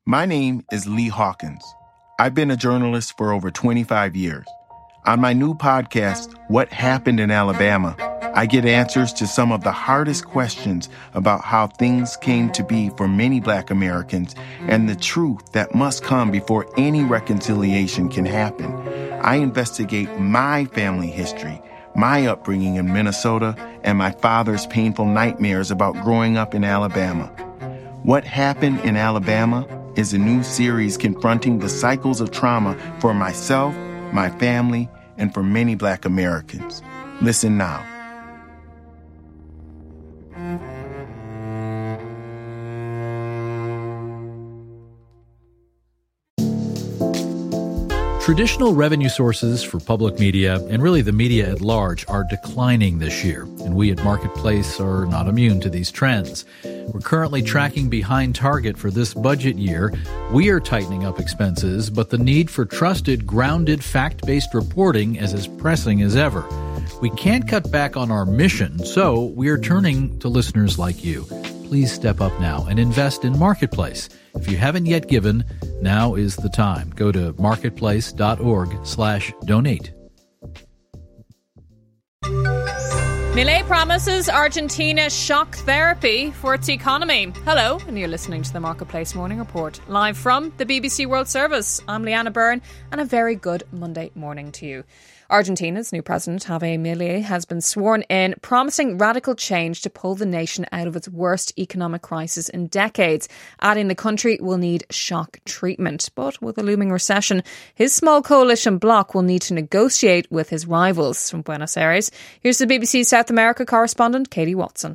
My name is Lee Hawkins. I've been a journalist for over 25 years. On my new podcast, What Happened in Alabama, I get answers to some of the hardest questions about how things came to be for many Black Americans and the truth that must come before any reconciliation can happen. I investigate my family history, my upbringing in Minnesota, and my father's painful nightmares about growing up in Alabama. What Happened in Alabama is a new series confronting the cycles of trauma for myself, my family, and for many Black Americans. Listen now. Traditional revenue sources for public media, and really the media at large, are declining this year, and we at Marketplace are not immune to these trends. We're currently tracking behind target for this budget year. We are tightening up expenses, but the need for trusted, grounded, fact-based reporting is as pressing as ever. We can't cut back on our mission, so we are turning to listeners like you. Please step up now and invest in Marketplace. If you haven't yet given, now is the time. Go to marketplace.org/donate. Milei promises Argentina shock therapy for its economy. Hello, and you're listening to the Marketplace Morning Report, live from the BBC World Service. I'm Leanna Byrne, and a very good Monday morning to you. Argentina's new president, Javier Milei, has been sworn in, promising radical change to pull the nation out of its worst economic crisis in decades, adding the country will need shock treatment. But with a looming recession, his small coalition bloc will need to negotiate with his rivals. From Buenos Aires, here's the BBC South America correspondent, Katie Watson.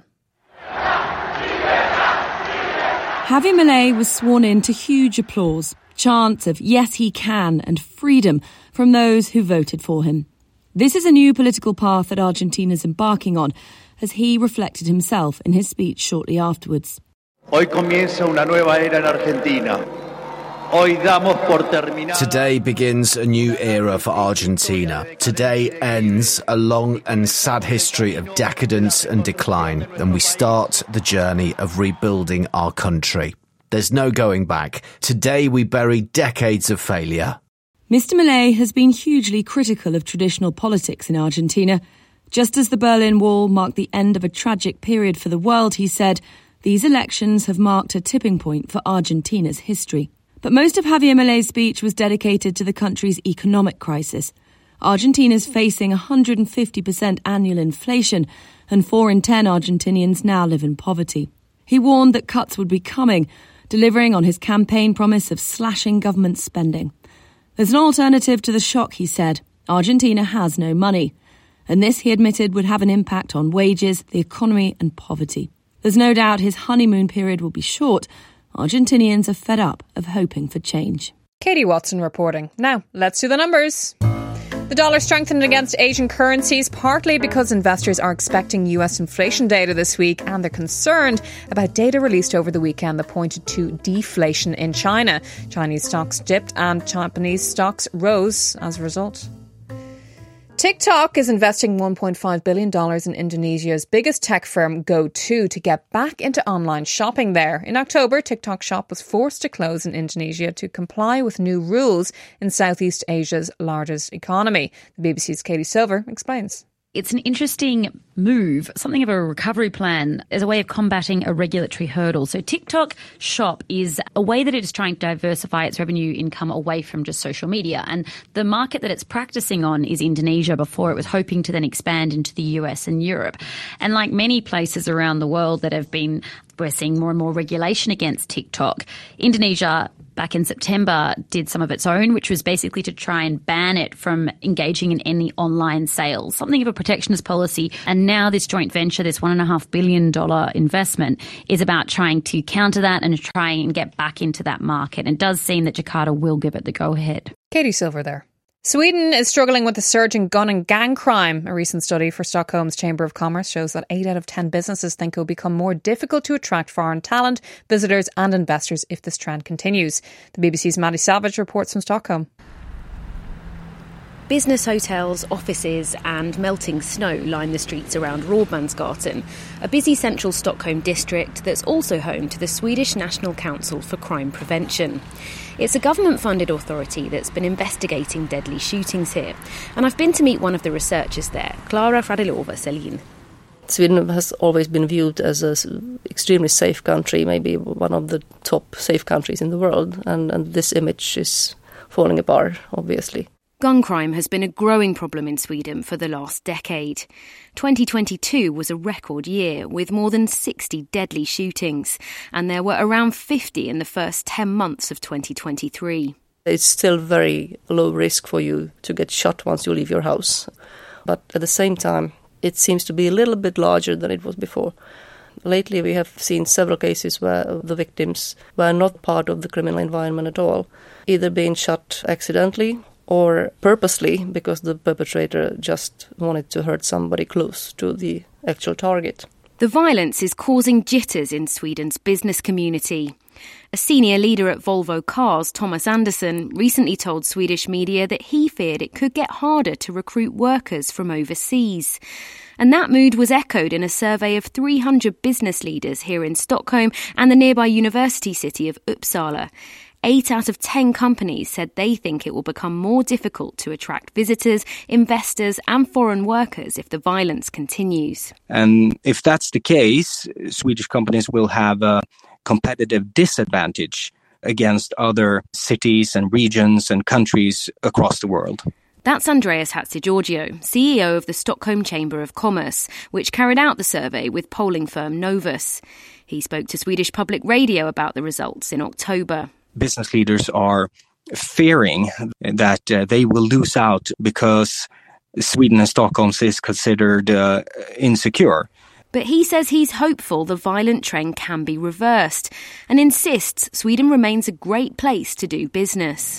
Javier Milei was sworn in to huge applause, chants of yes he can and freedom from those who voted for him. This is a new political path that Argentina's embarking on, as he reflected himself in his speech shortly afterwards. Hoy comienza una nueva era en Argentina. Hoy damos por terminada. Today begins a new era for Argentina. Today ends a long and sad history of decadence and decline, and we start the journey of rebuilding our country. There's no going back. Today we bury decades of failure. Mr. Milei has been hugely critical of traditional politics in Argentina. Just as the Berlin Wall marked the end of a tragic period for the world, he said, these elections have marked a tipping point for Argentina's history. But most of Javier Milei's speech was dedicated to the country's economic crisis. Argentina's facing 150% annual inflation, and 4 in 10 Argentinians now live in poverty. He warned that cuts would be coming, delivering on his campaign promise of slashing government spending. There's an alternative to the shock, he said. Argentina has no money. And this, he admitted, would have an impact on wages, the economy and poverty. There's no doubt his honeymoon period will be short. Argentinians are fed up of hoping for change. Katie Watson reporting. Now, let's do the numbers. The dollar strengthened against Asian currencies, partly because investors are expecting US inflation data this week, and they're concerned about data released over the weekend that pointed to deflation in China. Chinese stocks dipped and Japanese stocks rose as a result. TikTok is investing $1.5 billion in Indonesia's biggest tech firm, GoTo, to get back into online shopping there. In October, TikTok Shop was forced to close in Indonesia to comply with new rules in Southeast Asia's largest economy. The BBC's Katie Silver explains. It's an interesting move, something of a recovery plan as a way of combating a regulatory hurdle. So TikTok Shop is a way that it is trying to diversify its revenue income away from just social media. And the market that it's practicing on is Indonesia before it was hoping to then expand into the US and Europe. And like many places around the world that have been, we're seeing more and more regulation against TikTok. Indonesia back in September did some of its own, which was basically to try and ban it from engaging in any online sales, something of a protectionist policy. And now this joint venture, this $1.5 billion investment, is about trying to counter that and trying and get back into that market. And it does seem that Jakarta will give it the go-ahead. Katie Silver there. Sweden is struggling with a surge in gun and gang crime. A recent study for Stockholm's Chamber of Commerce shows that 8 out of 10 businesses think it will become more difficult to attract foreign talent, visitors and investors if this trend continues. The BBC's Maddie Savage reports from Stockholm. Business hotels, offices and melting snow line the streets around Rådmansgatan, a busy central Stockholm district that's also home to the Swedish National Council for Crime Prevention. It's a government-funded authority that's been investigating deadly shootings here. And I've been to meet one of the researchers there, Klara Fradilova-Selin. Sweden has always been viewed as an extremely safe country, maybe one of the top safe countries in the world, and this image is falling apart, obviously. Gun crime has been a growing problem in Sweden for the last decade. 2022 was a record year with more than 60 deadly shootings, and there were around 50 in the first 10 months of 2023. It's still very low risk for you to get shot once you leave your house. But at the same time, it seems to be a little bit larger than it was before. Lately, we have seen several cases where the victims were not part of the criminal environment at all, either being shot accidentally or purposely because the perpetrator just wanted to hurt somebody close to the actual target. The violence is causing jitters in Sweden's business community. A senior leader at Volvo Cars, Thomas Andersson, recently told Swedish media that he feared it could get harder to recruit workers from overseas. And that mood was echoed in a survey of 300 business leaders here in Stockholm and the nearby university city of Uppsala. 8 out of 10 companies said they think it will become more difficult to attract visitors, investors and foreign workers if the violence continues. And if that's the case, Swedish companies will have a competitive disadvantage against other cities and regions and countries across the world. That's Andreas Hatzigeorgiou, CEO of the Stockholm Chamber of Commerce, which carried out the survey with polling firm Novus. He spoke to Swedish Public Radio about the results in October. Business leaders are fearing that they will lose out because Sweden and Stockholm is considered insecure. But he says he's hopeful the violent trend can be reversed and insists Sweden remains a great place to do business.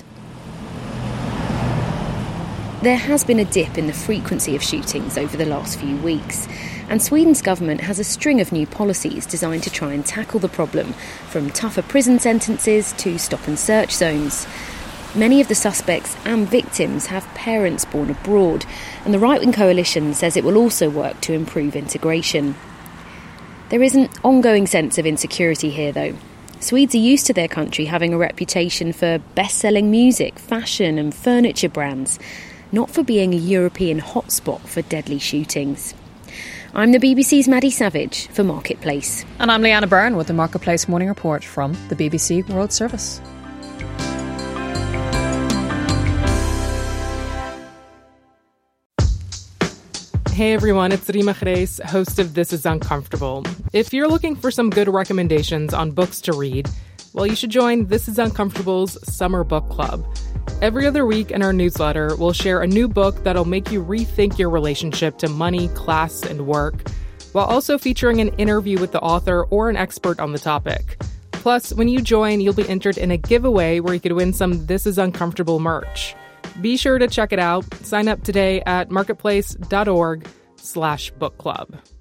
There has been a dip in the frequency of shootings over the last few weeks, and Sweden's government has a string of new policies designed to try and tackle the problem, from tougher prison sentences to stop-and-search zones. Many of the suspects and victims have parents born abroad, and the right-wing coalition says it will also work to improve integration. There is an ongoing sense of insecurity here, though. Swedes are used to their country having a reputation for best-selling music, fashion and furniture brands, not for being a European hotspot for deadly shootings. I'm the BBC's Maddie Savage for Marketplace. And I'm Leanna Byrne with the Marketplace Morning Report from the BBC World Service. Hey everyone, it's Rima Reis, host of This Is Uncomfortable. If you're looking for some good recommendations on books to read, well, you should join This Is Uncomfortable's Summer Book Club. Every other week in our newsletter, we'll share a new book that'll make you rethink your relationship to money, class, and work, while also featuring an interview with the author or an expert on the topic. Plus, when you join, you'll be entered in a giveaway where you could win some This Is Uncomfortable merch. Be sure to check it out. Sign up today at marketplace.org/book club.